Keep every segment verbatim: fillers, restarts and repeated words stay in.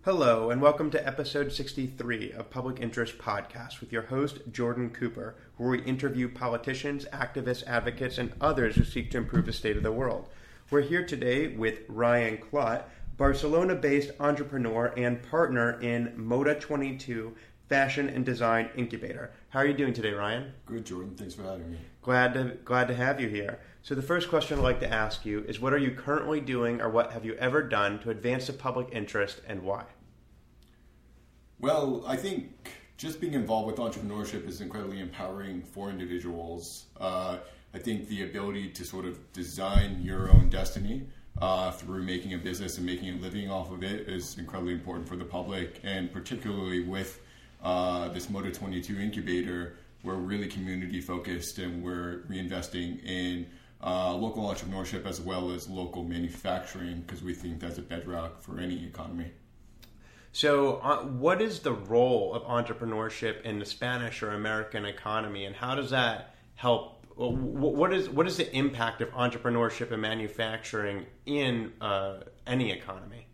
Hello, and welcome to episode sixty-three of Public Interest Podcast with your host, Jordan Cooper, where we interview politicians, activists, advocates, and others who seek to improve the state of the world. We're here today with Ryan Klott, Barcelona-based entrepreneur and partner in Moda twenty-two Fashion and Design Incubator. How are you doing today, Ryan? Good, Jordan. Thanks for having me. Glad to glad to have you here. So the first question I'd like to ask you is, what are you currently doing, or what have you ever done to advance the public interest, and why? Well, I think just being involved with entrepreneurship is incredibly empowering for individuals. Uh, I think the ability to sort of design your own destiny uh, through making a business and making a living off of it is incredibly important for the public, and particularly with uh, this Moda twenty-two incubator, we're really community focused and we're reinvesting in uh, local entrepreneurship as well as local manufacturing, because we think that's a bedrock for any economy. So uh, what is the role of entrepreneurship in the Spanish or American economy, and how does that help? What is what is the impact of entrepreneurship and manufacturing in uh, any economy?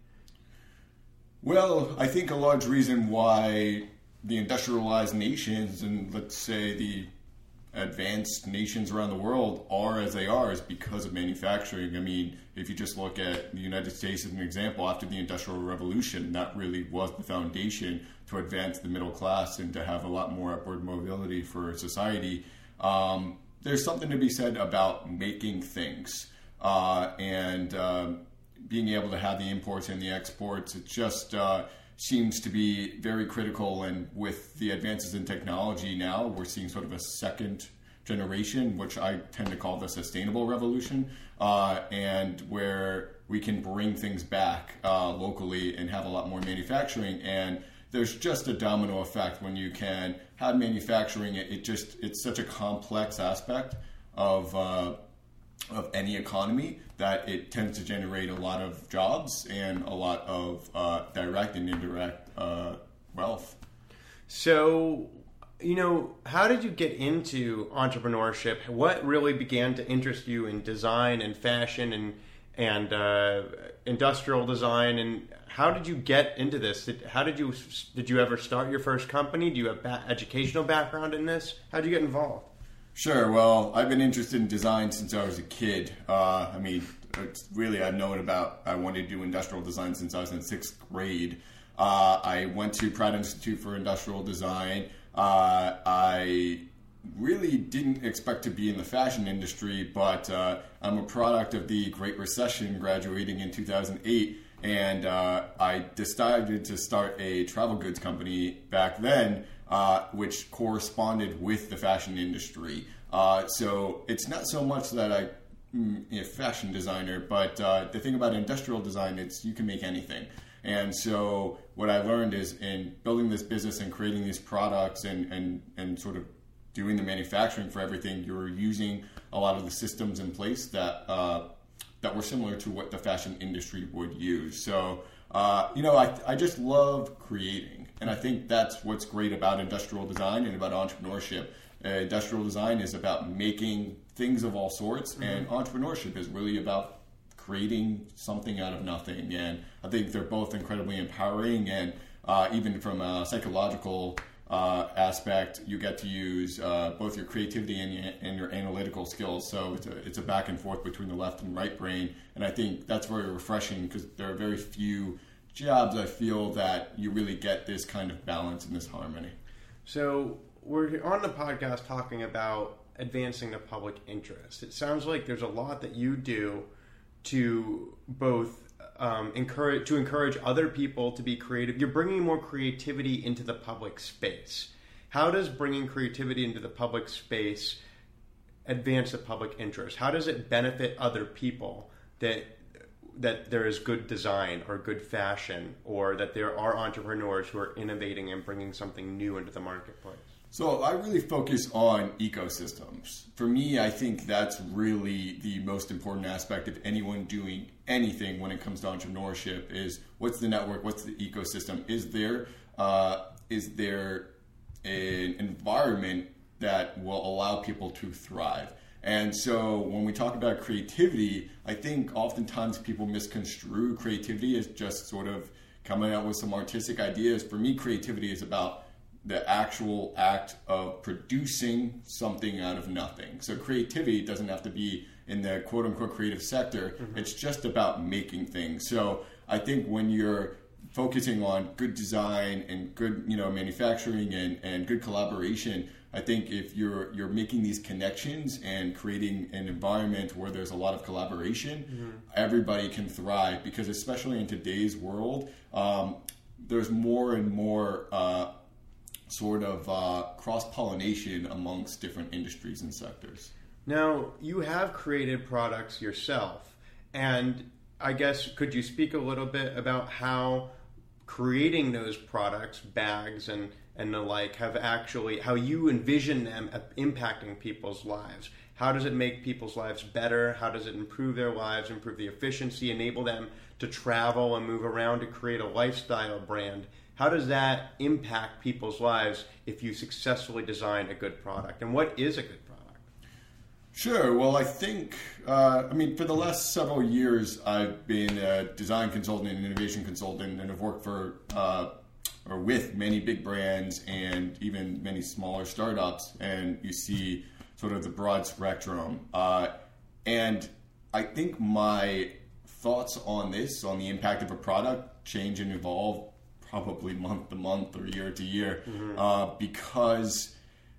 Well, I think a large reason why the industrialized nations and, let's say, the advanced nations around the world are as they are is because of manufacturing. I mean, if you just look at the United States as an example, after the Industrial Revolution, that really was the foundation to advance the middle class and to have a lot more upward mobility for society. Um, there's something to be said about making things uh, and uh, being able to have the imports and the exports. It just uh, seems to be very critical, and with the advances in technology now, we're seeing sort of a second generation, which I tend to call the sustainable revolution, uh, and where we can bring things back uh, locally and have a lot more manufacturing. And there's just a domino effect when you can have manufacturing. It, it just it's such a complex aspect of uh, of any economy that it tends to generate a lot of jobs and a lot of uh, direct and indirect uh, wealth. So, you know, how did you get into entrepreneurship? What really began to interest you in design and fashion and and uh, industrial design? And how did you get into this? Did, how did you did you ever start your first company? Do you have ba- educational background in this? How did you get involved? Sure. Well, I've been interested in design since I was a kid. Uh, I mean, it's really, I've known about, I wanted to do industrial design since I was in sixth grade. Uh, I went to Pratt Institute for Industrial Design. Uh, I really didn't expect to be in the fashion industry, but uh, I'm a product of the Great Recession, graduating in two thousand eight. And uh, I decided to start a travel goods company back then, uh, which corresponded with the fashion industry. Uh, so it's not so much that I am a fashion designer, but uh, the thing about industrial design, it's you can make anything. And so what I learned is in building this business and creating these products and, and, and sort of doing the manufacturing for everything, you're using a lot of the systems in place that uh, that were similar to what the fashion industry would use. So, uh, you know, I, I just love creating. And I think that's what's great about industrial design and about entrepreneurship. Uh, industrial design is about making things of all sorts, mm-hmm. and entrepreneurship is really about creating something out of nothing. And I think they're both incredibly empowering, and uh, even from a psychological Uh, aspect, you get to use uh, both your creativity and, and your analytical skills. So it's a, it's a back and forth between the left and right brain. And I think that's very refreshing, because there are very few jobs, I feel, that you really get this kind of balance and this harmony. So we're on the podcast talking about advancing the public interest. It sounds like there's a lot that you do to both Um, encourage to encourage other people to be creative. You're bringing more creativity into the public space. How does bringing creativity into the public space advance the public interest? How does it benefit other people that that there is good design or good fashion, or that there are entrepreneurs who are innovating and bringing something new into the marketplace? So I really focus on ecosystems. For me, I think that's really the most important aspect of anyone doing anything when it comes to entrepreneurship is what's the network, what's the ecosystem? Is there uh, is there an environment that will allow people to thrive? And so when we talk about creativity, I think oftentimes people misconstrue creativity as just sort of coming up with some artistic ideas. For me, creativity is about the actual act of producing something out of nothing. So creativity doesn't have to be in the quote-unquote creative sector. Mm-hmm. It's just about making things. So I think when you're focusing on good design and good, you know, manufacturing and, and good collaboration, I think if you're you're making these connections and creating an environment where there's a lot of collaboration, mm-hmm. everybody can thrive, because especially in today's world, um, there's more and more uh, sort of uh, cross-pollination amongst different industries and sectors. Now, you have created products yourself, and I guess could you speak a little bit about how creating those products, bags and, and the like, have actually, how you envision them impacting people's lives? How does it make people's lives better? How does it improve their lives, improve the efficiency, enable them to travel and move around to create a lifestyle brand? How does that impact people's lives if you successfully design a good product? And what is a good product? Sure. Well, I think, uh, I mean, for the last several years, I've been a design consultant and innovation consultant, and have worked for uh, or with many big brands and even many smaller startups. And you see sort of the broad spectrum. Uh, and I think my thoughts on this, on the impact of a product, change and evolve probably month to month or year to year, mm-hmm. uh, because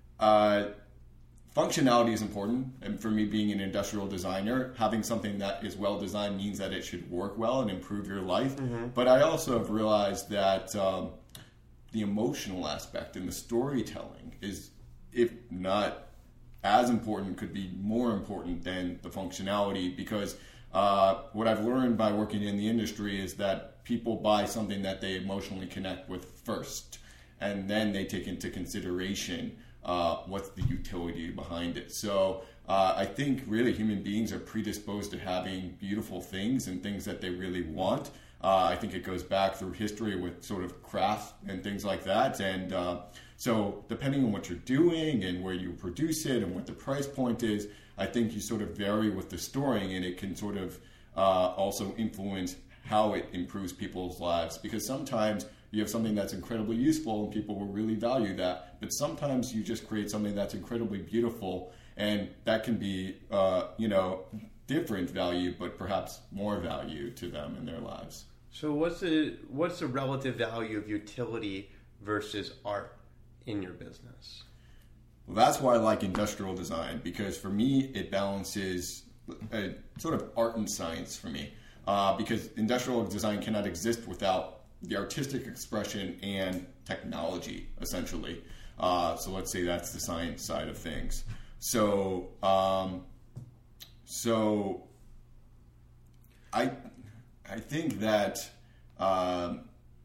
uh, functionality is important. And for me, being an industrial designer, having something that is well designed means that it should work well and improve your life. Mm-hmm. But I also have realized that um, the emotional aspect and the storytelling is, if not as important, could be more important than the functionality, because uh, what I've learned by working in the industry is that people buy something that they emotionally connect with first, and then they take into consideration uh, what's the utility behind it. So uh, I think really human beings are predisposed to having beautiful things and things that they really want. Uh, I think it goes back through history with sort of craft and things like that. And uh, so depending on what you're doing and where you produce it and what the price point is, I think you sort of vary with the story, and it can sort of uh, also influence how it improves people's lives. Because sometimes you have something that's incredibly useful and people will really value that. But sometimes you just create something that's incredibly beautiful, and that can be, uh, you know, different value, but perhaps more value to them in their lives. So what's the what's the relative value of utility versus art in your business? Well, that's why I like industrial design, because for me it balances a sort of art and science for me. Uh, because industrial design cannot exist without the artistic expression and technology, essentially. Uh, so let's say that's the science side of things. So, um, so I, I think that um,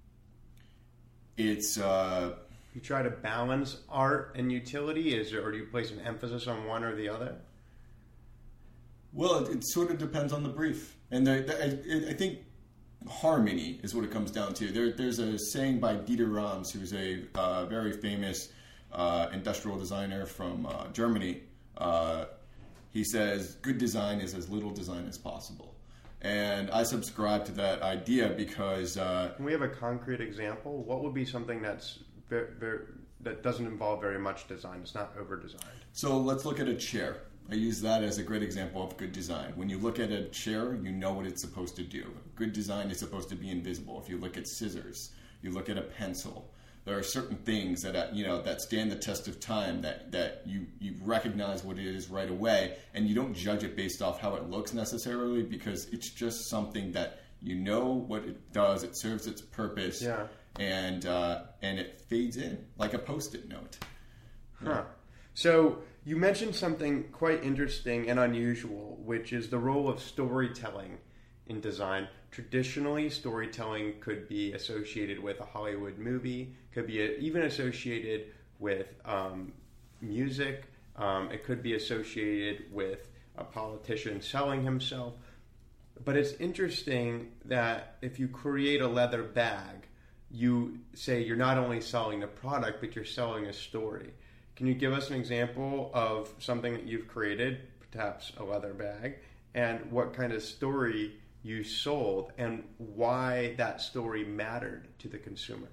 it's. Uh, you try to balance art and utility, is there, or do you place an emphasis on one or the other? Well, it, it sort of depends on the brief, and the, the, I, I think harmony is what it comes down to. There, there's a saying by Dieter Rams, who's a uh, very famous uh, industrial designer from uh, Germany. Uh, he says, "Good design is as little design as possible," and I subscribe to that idea because. Uh, Can we have a concrete example? What would be something that's very, very, that doesn't involve very much design? It's not over designed. So let's look at a chair. I use that as a great example of good design. When you look at a chair, you know what it's supposed to do. Good design is supposed to be invisible. If you look at scissors, you look at a pencil, there are certain things that you know that stand the test of time, that, that you, you recognize what it is right away, and you don't judge it based off how it looks necessarily, because it's just something that you know what it does, it serves its purpose, yeah. and uh, and it fades in like a Post-it note. Huh. Yeah. So you mentioned something quite interesting and unusual, which is the role of storytelling in design. Traditionally, storytelling could be associated with a Hollywood movie, could be a, even associated with um, music. Um, it could be associated with a politician selling himself. But it's interesting that if you create a leather bag, you say you're not only selling the product, but you're selling a story. Can you give us an example of something that you've created, perhaps a leather bag, and what kind of story you sold and why that story mattered to the consumer.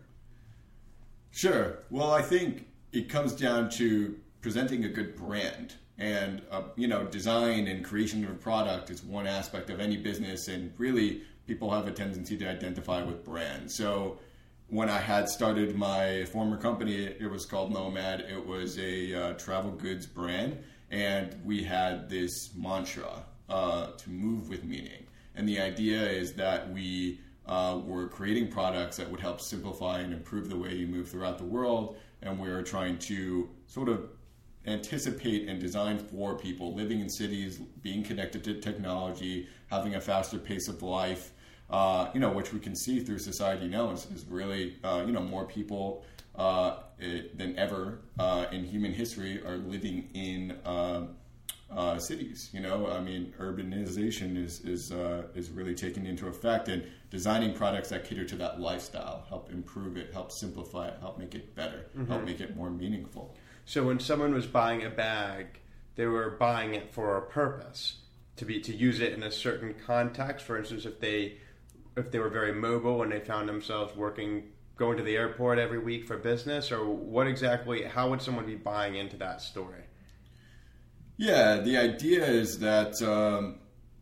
Sure. Well, I think it comes down to presenting a good brand. And, uh, you know, design and creation of a product is one aspect of any business. And really, people have a tendency to identify with brands. So when I had started my former company, it was called Nomad. It was a uh, travel goods brand. And we had this mantra, uh, to move with meaning. And the idea is that we uh, were creating products that would help simplify and improve the way you move throughout the world. And we were trying to sort of anticipate and design for people living in cities, being connected to technology, having a faster pace of life, uh, you know, which we can see through society now is, is really, uh, you know, more people uh, it, than ever uh, in human history are living in uh, uh, cities. You know, I mean, urbanization is is uh, is really taking into effect, and designing products that cater to that lifestyle help improve it, help simplify it, help make it better, mm-hmm. help make it more meaningful. So when someone was buying a bag, they were buying it for a purpose, to be to use it in a certain context. For instance, if they if they were very mobile and they found themselves working, going to the airport every week for business, or what exactly, how would someone be buying into that story? Yeah, the idea is that um,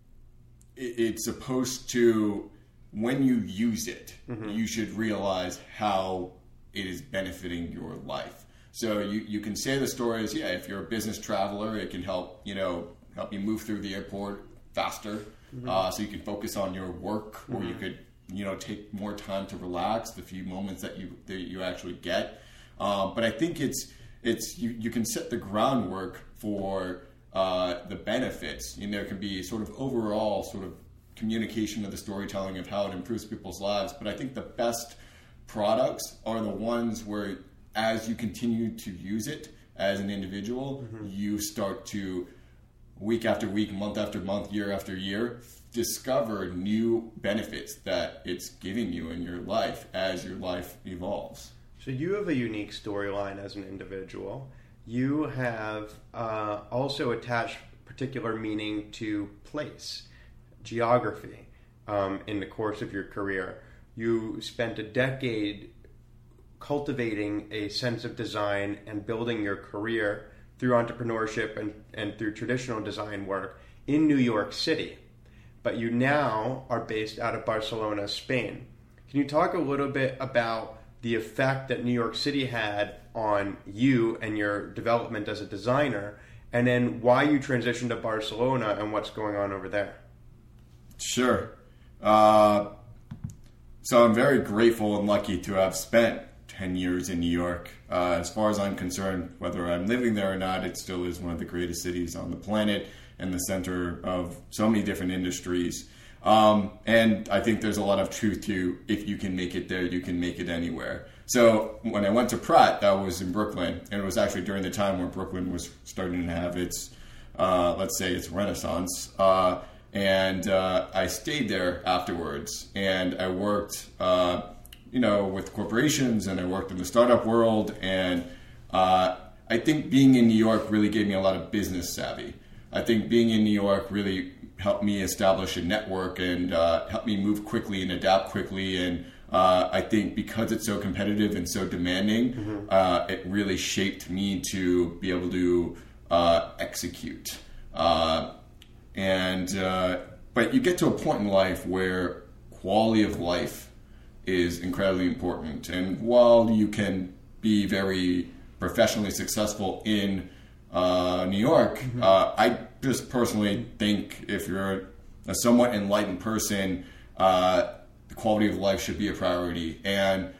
it, it's supposed to, when you use it, mm-hmm. you should realize how it is benefiting your life. So you, you can say the story is, yeah, if you're a business traveler, it can help, you know, help you move through the airport faster, mm-hmm. uh, so you can focus on your work, mm-hmm. or you could, you know, take more time to relax the few moments that you that you actually get. Um, but I think it's it's you, you can set the groundwork for uh, the benefits, and there can be sort of overall sort of communication of the storytelling of how it improves people's lives. But I think the best products are the ones where, as you continue to use it as an individual, mm-hmm. you start to, week after week, month after month, year after year, discover new benefits that it's giving you in your life as your life evolves. So you have a unique storyline as an individual. You have uh, also attached particular meaning to place, geography, um, in the course of your career. You spent a decade cultivating a sense of design and building your career through entrepreneurship and, and through traditional design work in New York City. But you now are based out of Barcelona, Spain. Can you talk a little bit about the effect that New York City had on you and your development as a designer, and then why you transitioned to Barcelona and what's going on over there? Sure. Uh, so I'm very grateful and lucky to have spent ten years in New York. Uh, as far as I'm concerned, whether I'm living there or not, it still is one of the greatest cities on the planet and the center of so many different industries. Um, and I think there's a lot of truth to, if you can make it there, you can make it anywhere. So when I went to Pratt, that was in Brooklyn, and it was actually during the time where Brooklyn was starting to have its, uh, let's say, its renaissance. Uh, and uh, I stayed there afterwards, and I worked uh, you know, with corporations, and I worked in the startup world. And uh, I think being in New York really gave me a lot of business savvy. I think being in New York really helped me establish a network and uh, helped me move quickly and adapt quickly. And uh, I think because it's so competitive and so demanding, mm-hmm. uh, it really shaped me to be able to uh, execute. Uh, and uh, but you get to a point in life where quality of life is incredibly important. And while you can be very professionally successful in uh, New York, mm-hmm. uh, I just personally think if you're a somewhat enlightened person, uh, the quality of life should be a priority. And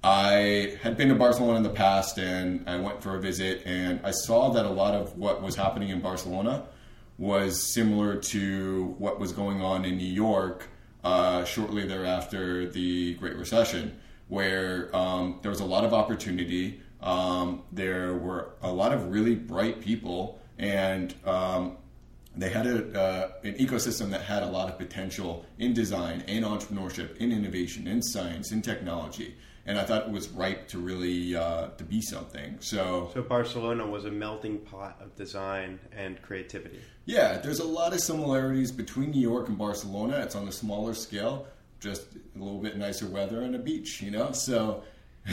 I had been to Barcelona in the past, and I went for a visit, and I saw that a lot of what was happening in Barcelona was similar to what was going on in New York Uh, shortly thereafter the Great Recession, where um, there was a lot of opportunity. Um, there were a lot of really bright people, and um, they had a, uh, an ecosystem that had a lot of potential in design, in entrepreneurship, in innovation, in science, in technology. And I thought it was ripe to really uh, to be something. So, so Barcelona was a melting pot of design and creativity. Yeah, there's a lot of similarities between New York and Barcelona. It's on a smaller scale, just a little bit nicer weather and a beach, you know? So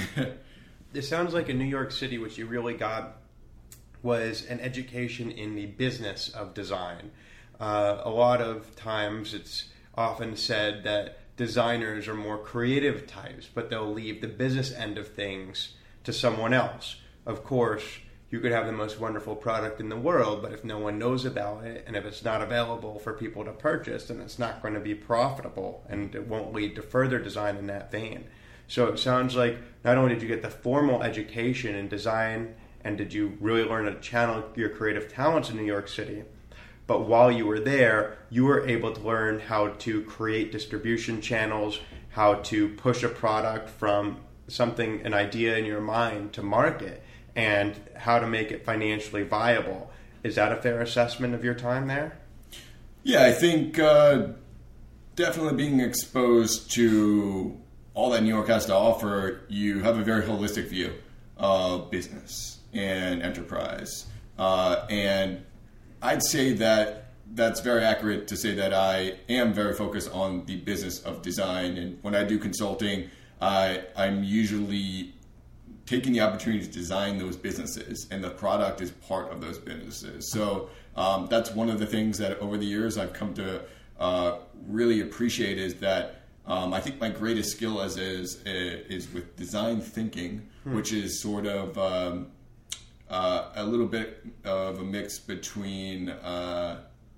it sounds like in New York City, what you really got was an education in the business of design. Uh, a lot of times it's often said that designers are more creative types, but they'll leave the business end of things to someone else. Of course, you could have the most wonderful product in the world, but if no one knows about it and if it's not available for people to purchase, then it's not going to be profitable and it won't lead to further design in that vein. So it sounds like not only did you get the formal education in design and did you really learn to channel your creative talents in New York City, but while you were there, you were able to learn how to create distribution channels, how to push a product from something, an idea in your mind to market, and how to make it financially viable. Is that a fair assessment of your time there? Yeah, I think uh, definitely being exposed to all that New York has to offer, you have a very holistic view of business and enterprise. Uh, and I'd say that that's very accurate to say that I am very focused on the business of design. And when I do consulting, I, I'm usually taking the opportunity to design those businesses, and the product is part of those businesses. So um, that's one of the things that over the years I've come to uh, really appreciate is that um, I think my greatest skill is, is, is with design thinking, hmm. which is sort of um, Uh, a little bit of a mix between uh,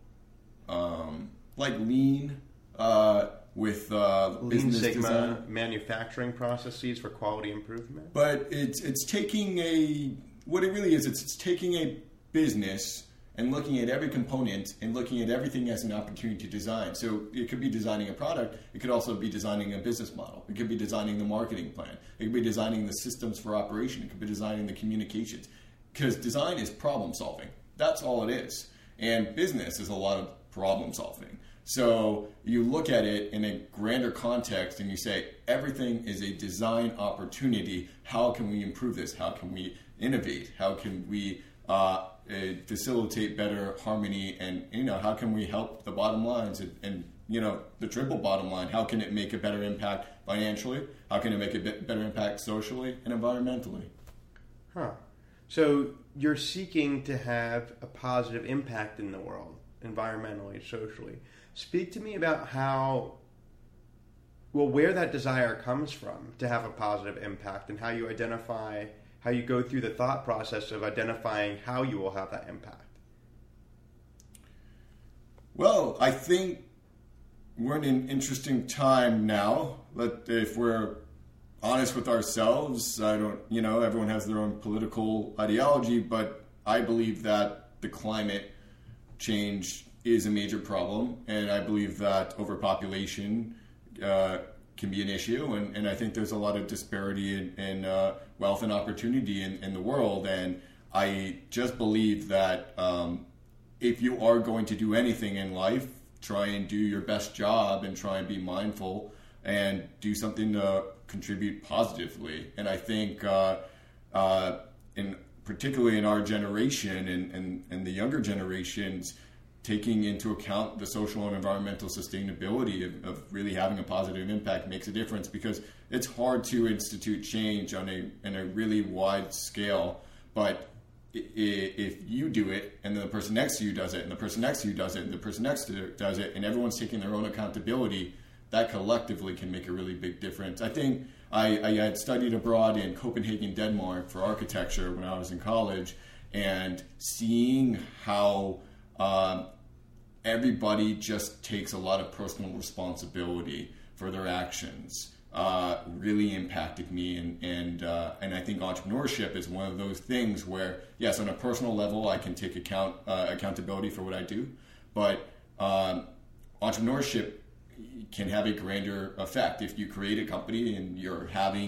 um, like lean uh, with uh, Lean business Sigma design. manufacturing processes for quality improvement. But it's it's taking a what it really is. It's, it's taking a business and looking at every component and looking at everything as an opportunity to design. So it could be designing a product. It could also be designing a business model. It could be designing the marketing plan. It could be designing the systems for operation. It could be designing the communications. Because design is problem solving. That's all it is. And business is a lot of problem solving. So you look at it in a grander context and you say, everything is a design opportunity. How can we improve this? How can we innovate? How can we uh, uh, facilitate better harmony? And, you know, how can we help the bottom lines? And, and, you know, the triple bottom line, how can it make a better impact financially? How can it make a bit better impact socially and environmentally? Huh. So you're seeking to have a positive impact in the world, environmentally, socially. Speak to me about how, well, where that desire comes from to have a positive impact and how you identify, how you go through the thought process of identifying how you will have that impact. Well, I think we're in an interesting time now, but if we're honest with ourselves, I don't, you know, everyone has their own political ideology, but I believe that the climate change is a major problem, and I believe that overpopulation uh, can be an issue, and, and I think there's a lot of disparity in, in uh, wealth and opportunity in, in the world, and I just believe that um, if you are going to do anything in life, try and do your best job and try and be mindful and do something to contribute positively. And I think uh, uh, in particularly in our generation and, and, and the younger generations, taking into account the social and environmental sustainability of, of really having a positive impact makes a difference, because it's hard to institute change on a in a really wide scale. But if you do it, and then the person next to you does it, and the person next to you does it, and the person next to you does it, and everyone's taking their own accountability, that collectively can make a really big difference. I think I, I had studied abroad in Copenhagen, Denmark for architecture when I was in college, and seeing how um, everybody just takes a lot of personal responsibility for their actions uh, really impacted me. And and, uh, and I think entrepreneurship is one of those things where, yes, on a personal level, I can take account uh, accountability for what I do, but um, entrepreneurship can have a grander effect. If you create a company and you're having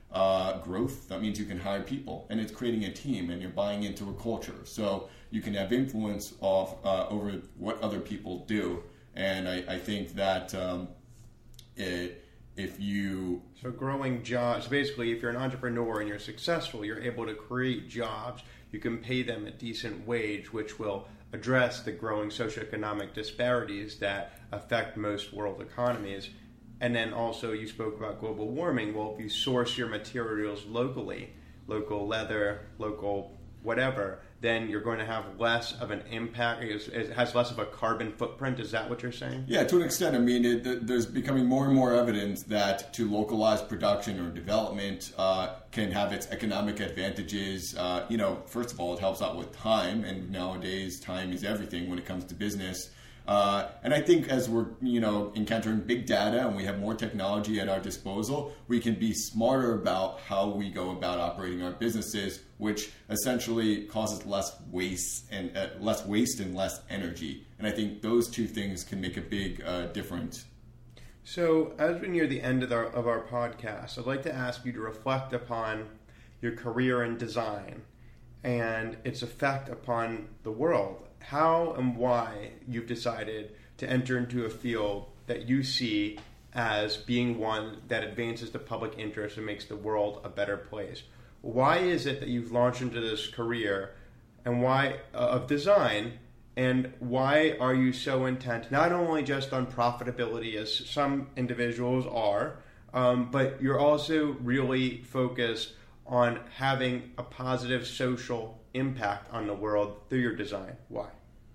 uh, growth, that means you can hire people, and it's creating a team, and you're buying into a culture. So you can have influence of uh, over what other people do, and I, I think that um, it, if you so growing jobs, basically, if you're an entrepreneur and you're successful, you're able to create jobs. You can pay them a decent wage, which will address the growing socioeconomic disparities that affect most world economies. And then also you spoke about global warming. Well, if you source your materials locally, local leather, local whatever, then you're going to have less of an impact. It has less of a carbon footprint. Is that what you're saying? Yeah, to an extent. I mean, it, there's becoming more and more evidence that to localize production or development uh, can have its economic advantages. Uh, you know, first of all, it helps out with time, and nowadays time is everything when it comes to business. Uh, and I think as we're, you know, encountering big data and we have more technology at our disposal, we can be smarter about how we go about operating our businesses, which essentially causes less waste and uh, less waste and less energy. And I think those two things can make a big uh, difference. So as we near the end of our, of our podcast, I'd like to ask you to reflect upon your career in design and its effect upon the world. How and why you've decided to enter into a field that you see as being one that advances the public interest and makes the world a better place. Why is it that you've launched into this career and why uh, of design, and why are you so intent not only just on profitability as some individuals are, um, but you're also really focused on having a positive social impact on the world through your design? Why?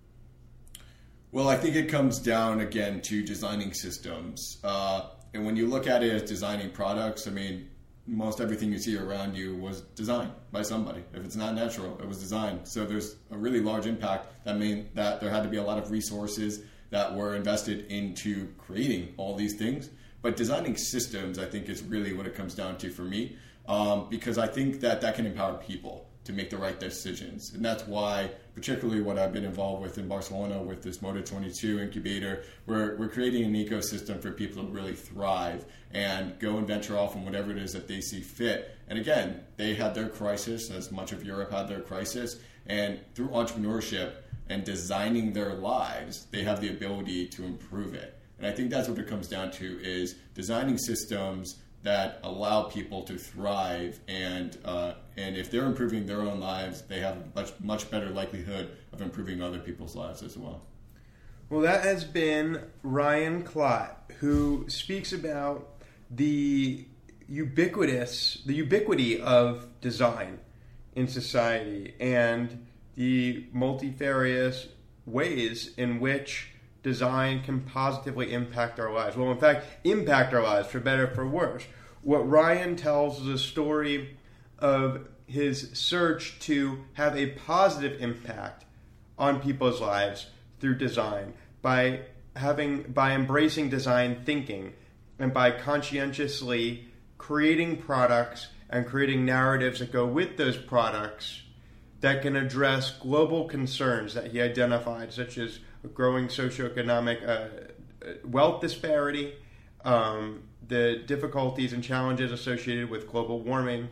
Well, I think it comes down again to designing systems. Uh, and when you look at it as designing products, I mean, most everything you see around you was designed by somebody. If it's not natural, it was designed. So there's a really large impact. That means that there had to be a lot of resources that were invested into creating all these things. But designing systems, I think, is really what it comes down to for me, um, because I think that that can empower people to make the right decisions. And that's why, particularly what I've been involved with in Barcelona with this Motor twenty-two incubator, we're, we're creating an ecosystem for people to really thrive and go and venture off on whatever it is that they see fit. And again, they had their crisis, as much of Europe had their crisis, and through entrepreneurship and designing their lives, they have the ability to improve it. And I think that's what it comes down to, is designing systems that allow people to thrive, and uh, and if they're improving their own lives, they have a much, much better likelihood of improving other people's lives as well. Well, that has been Ryan Klott, who speaks about the ubiquitous, the ubiquity of design in society and the multifarious ways in which design can positively impact our lives. Well, in fact, impact our lives for better or for worse. What Ryan tells is a story of his search to have a positive impact on people's lives through design by having by embracing design thinking and by conscientiously creating products and creating narratives that go with those products that can address global concerns that he identified, such as growing socioeconomic uh, wealth disparity, um, the difficulties and challenges associated with global warming,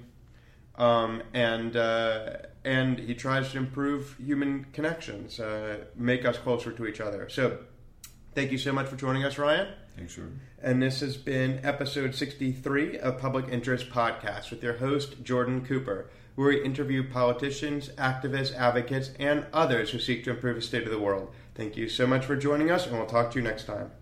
um, and uh, and he tries to improve human connections, uh, make us closer to each other. So, thank you so much for joining us, Ryan. Thanks, Jordan. And this has been episode sixty-three of Public Interest Podcast with your host, Jordan Cooper, where we interview politicians, activists, advocates, and others who seek to improve the state of the world. Thank you so much for joining us, and we'll talk to you next time.